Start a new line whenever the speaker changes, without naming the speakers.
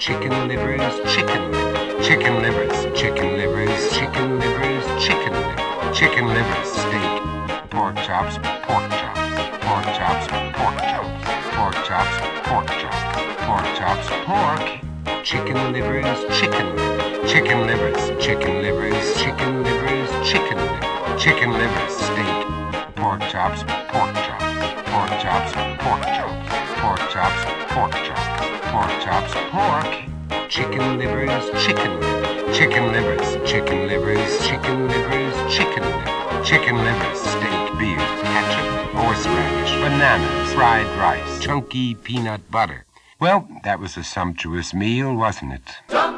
chicken livers, chicken livers, chicken livers, chicken livers, chicken livers, chicken livers, chicken livers, steak, pork chops, pork chops, pork chops, pork chops, pork chops, pork chops, pork chops, pork, chicken livers, chicken livers, chicken livers, chicken livers, chicken livers, chicken livers, chicken livers, steak, pork chops, pork chops, pork chops, pork chops, pork chops, pork chops, pork chops, pork, chicken livers, chicken livers, chicken livers, chicken livers, chicken livers, chicken livers, chicken livers, steak, beer, ketchup, horseradish, bananas, fried rice, chunky peanut butter. Well, that was a sumptuous meal, wasn't it?